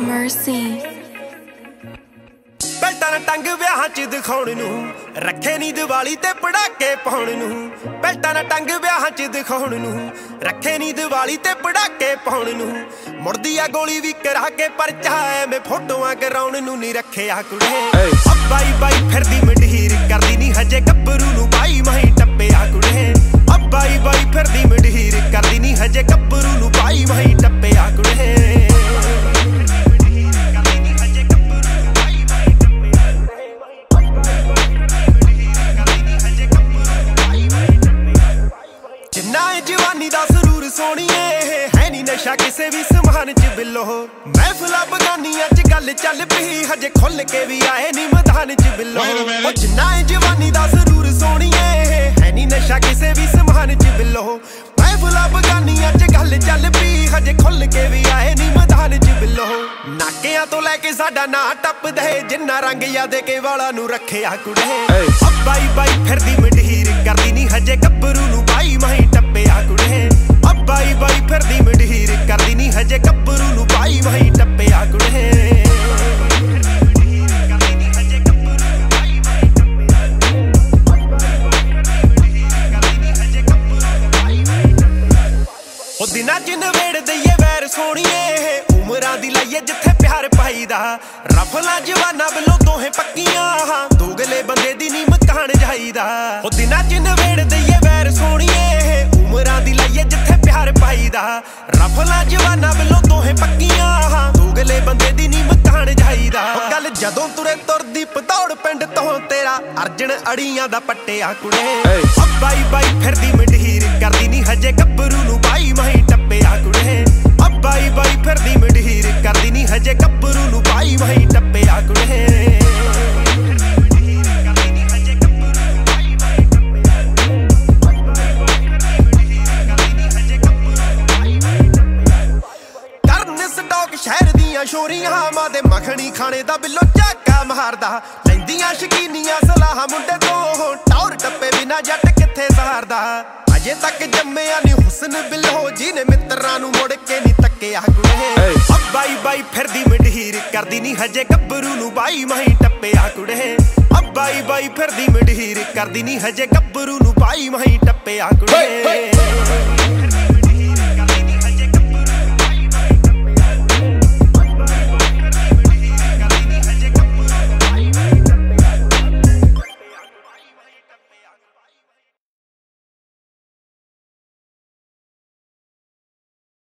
Mercy ਬੈਲਟਾਂ ਨਾਲ ਟੰਗ ਵਿਆਹਾਂ 'ਚ ਦਿਖਾਉਣ ਨੂੰ ਰੱਖੇ ਨੀ ਦੀਵਾਲੀ ਤੇ ਪੜਾਕੇ ਪਾਉਣ ਨੂੰ ਬੈਲਟਾਂ ਨਾਲ ਟੰਗ ਵਿਆਹਾਂ 'ਚ ਦਿਖਾਉਣ ਨੂੰ ਰੱਖੇ ਨੀ ਦੀਵਾਲੀ ਤੇ ਪੜਾਕੇ ਪਾਉਣ ਨੂੰ ਮੁੜਦੀ ਆ ਗੋਲੀ ਵੀ ਕਰਾ ਕੇ ਪਰਚਾ ਐਵੇਂ ਫੋਟੋਆਂ ਕਰਾਉਣ ਨੂੰ ਨਹੀਂ ਰੱਖਿਆ ਕੁੜੇ ਬਾਈ ਬਾਈ ਫਿਰਦੀ ਮੰਡੀਰ ਕਰਦੀ ਨੀ ਹਜੇ ਗੱਭਰੂ ਨੂੰ ਬਾਈ ਮਾਹੀ ਟੱਪਿਆ ਕੁੜੇ ਬਾਈ ਬਾਈ ਫਿਰਦੀ ਮੰਡੀਰ ਕਰਦੀ ਨੀ ਹਜੇ ਗੱਭਰੂ ਨੂੰ ਬਾਈ ਮਾਹੀ ਟੱਪਿਆ ਕੁੜੇ जवानी दा सुरूर सोनिए है नी नशा किसे भी समान च बिलो महफिला बगानियां च गल चल पी हजे खुल के भी आए नी मैदान च बिलो जिन्ना जवानी दा सुरूर सोनिए है नी नशा किसे भी समान च बिलो महफिला बगानियां च गल चल पी हजे खुल के भी आए नी मैदान च बिलो नाकियां तो लैके साडा ना टप दे जिन्ना रंग याद के वाला नू रखिया कुड़े बाई बाई फिरदी मंडीर करदी नी हजे गब्बरू नू बाई माही टप्पिया कुड़े बाई बाई फिरदी मंडीर करदी नी हजे गब्बरू नू बाई माही टप्पिया कुड़े दिना च नवेड़ दईए वैर सोनिए उमरां दी लाइए जिथे प्यार पाईदा रफला जवाना बलो दोहे पक्कियां दोगले बंदे दी नी मकान जाईदा दिना च नवेड़ दईए वैर सोनिए उमरां दी लाइए जिथे प्यार पाईदा रफला जवाना बलो दोहे पक्कियां दोगले बंदे दी नी मकान जाईदा गल जदों तुरे तुरदी पतौड़ पिंड तो तेरा अर्जन अड़ियां दा पट्टिया कुड़े बाई बाई फिरदी मंडीर करदी नी हजे गब्बरू नू बाई माही टप्पिया कुड़े बाई बाई फिरदी मंडीर करदी नी हजे गब्बरू नू बाई माही टप्पिया कुड़े शहर दियां शोरियां मां दे मखनी खाने दा बिल्लो झाका मारदा लैंदियां शकीनियां सलाह मुंडे तो टौर टप्पे बिना जट किथे सहारदा अजे तक जम्मिया नी हुस्न बिल्लो जिने मित्रां नू मुड़ के नी तक्किया कुड़े बाई बाई फिरदी मंडीर करदी नी हजे गब्बरू नू बाई माही टप्पिया कुड़े बाई बाई फिरदी मंडीर करदी नी हजे गब्बरू नू बाई माही टप्पिया कुड़े